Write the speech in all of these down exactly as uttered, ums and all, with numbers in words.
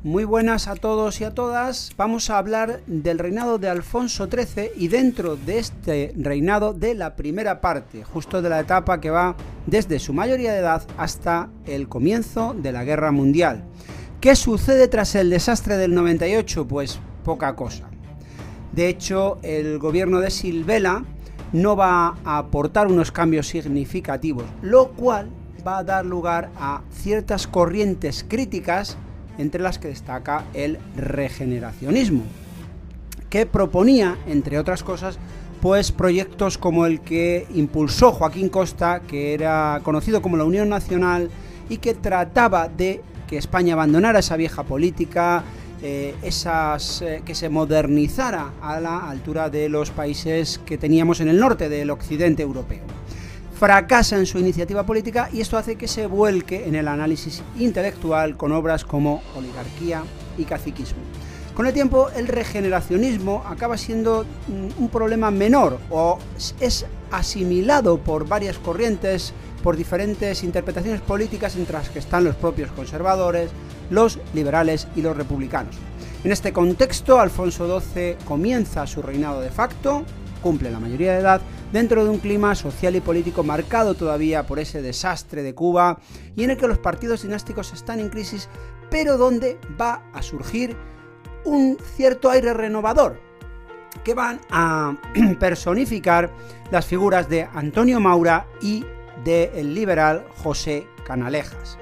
Muy buenas a todos y a todas. Vamos a hablar del reinado de Alfonso trece y dentro de este reinado de la primera parte, justo de la etapa que va desde su mayoría de edad hasta el comienzo de la Guerra Mundial. ¿Qué sucede tras el desastre del noventa y ocho? Pues poca cosa. De hecho, el gobierno de Silvela no va a aportar unos cambios significativos, lo cual va a dar lugar a ciertas corrientes críticas, entre las que destaca el regeneracionismo, que proponía, entre otras cosas, pues proyectos como el que impulsó Joaquín Costa, que era conocido como la Unión Nacional y que trataba de que España abandonara esa vieja política, eh, esas, eh, que se modernizara a la altura de los países que teníamos en el norte del occidente europeo. Fracasa en su iniciativa política y esto hace que se vuelque en el análisis intelectual con obras como Oligarquía y Caciquismo. Con el tiempo, el regeneracionismo acaba siendo un problema menor o es asimilado por varias corrientes, por diferentes interpretaciones políticas, entre las que están los propios conservadores, los liberales y los republicanos. En este contexto, Alfonso doce comienza su reinado de facto, cumple la mayoría de edad, dentro de un clima social y político marcado todavía por ese desastre de Cuba y en el que los partidos dinásticos están en crisis, pero donde va a surgir un cierto aire renovador que van a personificar las figuras de Antonio Maura y del liberal José Canalejas.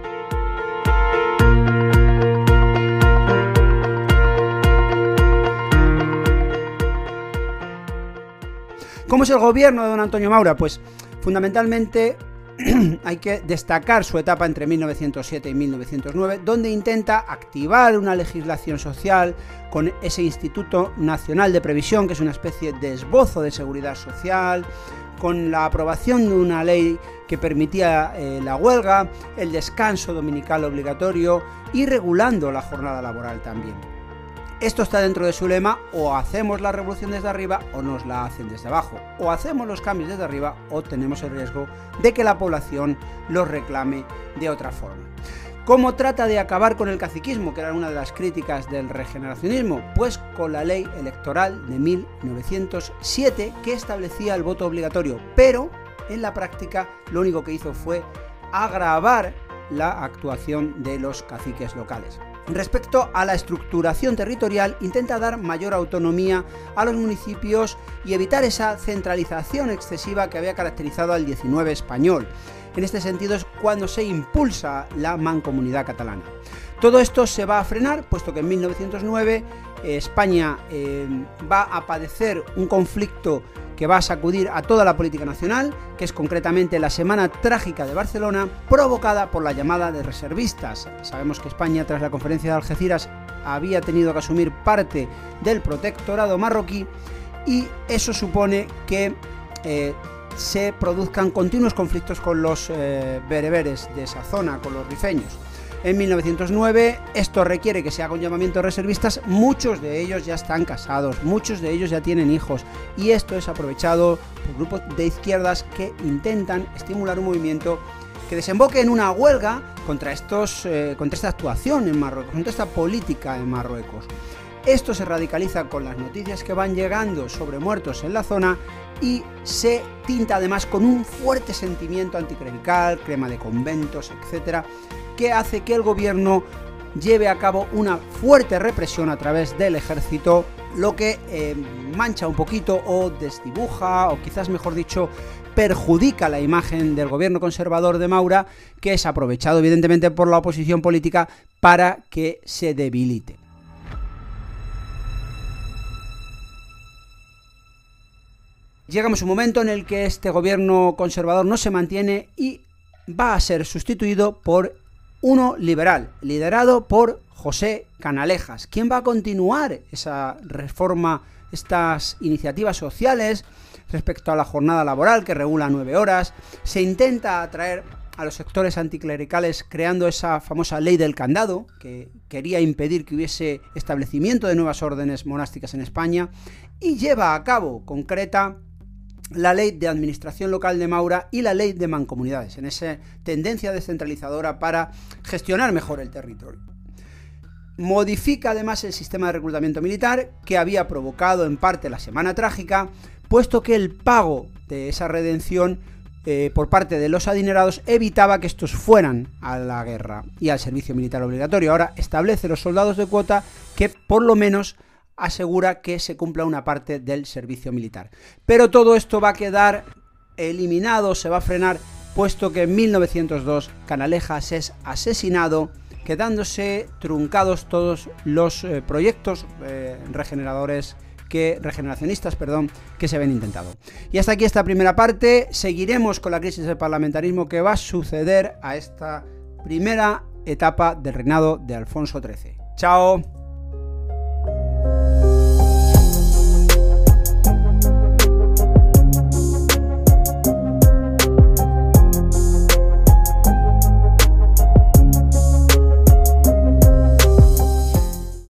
¿Cómo es el gobierno de don Antonio Maura? Pues fundamentalmente hay que destacar su etapa entre mil novecientos siete y mil novecientos nueve, donde intenta activar una legislación social con ese Instituto Nacional de Previsión, que es una especie de esbozo de seguridad social, con la aprobación de una ley que permitía eh, la huelga, el descanso dominical obligatorio y regulando la jornada laboral también. Esto está dentro de su lema: o hacemos la revolución desde arriba o nos la hacen desde abajo, o hacemos los cambios desde arriba o tenemos el riesgo de que la población los reclame de otra forma. ¿Cómo trata de acabar con el caciquismo, que era una de las críticas del regeneracionismo? Pues con la ley electoral de mil novecientos siete, que establecía el voto obligatorio, pero en la práctica lo único que hizo fue agravar la actuación de los caciques locales. Respecto a la estructuración territorial, intenta dar mayor autonomía a los municipios y evitar esa centralización excesiva que había caracterizado al diecinueve español. En este sentido es cuando se impulsa la mancomunidad catalana. Todo esto se va a frenar, puesto que en mil novecientos nueve eh, España eh, va a padecer un conflicto que va a sacudir a toda la política nacional, que es concretamente la Semana Trágica de Barcelona, provocada por la llamada de reservistas. Sabemos que España, tras la conferencia de Algeciras, había tenido que asumir parte del protectorado marroquí y eso supone que eh, se produzcan continuos conflictos con los eh, bereberes de esa zona, con los rifeños. En mil novecientos nueve esto requiere que se haga un llamamiento de reservistas, muchos de ellos ya están casados, muchos de ellos ya tienen hijos y esto es aprovechado por grupos de izquierdas que intentan estimular un movimiento que desemboque en una huelga contra, estos, eh, contra esta actuación en Marruecos, contra esta política en Marruecos. Esto se radicaliza con las noticias que van llegando sobre muertos en la zona y se tinta además con un fuerte sentimiento anticlerical, crema de conventos, etcétera, que hace que el gobierno lleve a cabo una fuerte represión a través del ejército, lo que eh, mancha un poquito o desdibuja, o quizás mejor dicho, perjudica la imagen del gobierno conservador de Maura, que es aprovechado evidentemente por la oposición política para que se debilite. Llegamos a un momento en el que este gobierno conservador no se mantiene y va a ser sustituido por uno liberal, liderado por José Canalejas, quien va a continuar esa reforma, estas iniciativas sociales respecto a la jornada laboral que regula nueve horas. Se intenta atraer a los sectores anticlericales creando esa famosa ley del candado, que quería impedir que hubiese establecimiento de nuevas órdenes monásticas en España, y lleva a cabo, concreta, la ley de administración local de Maura y la ley de mancomunidades, en esa tendencia descentralizadora para gestionar mejor el territorio. Modifica además el sistema de reclutamiento militar, que había provocado en parte la Semana Trágica, puesto que el pago de esa redención eh, por parte de los adinerados evitaba que estos fueran a la guerra y al servicio militar obligatorio. Ahora establece los soldados de cuota, que por lo menos asegura que se cumpla una parte del servicio militar. Pero todo esto va a quedar eliminado, se va a frenar, puesto que en mil novecientos dos Canalejas es asesinado, quedándose truncados todos los eh, proyectos eh, regeneradores que regeneracionistas, perdón, que se habían intentado. Y hasta aquí esta primera parte. Seguiremos con la crisis del parlamentarismo que va a suceder a esta primera etapa del reinado de Alfonso trece. ¡Chao!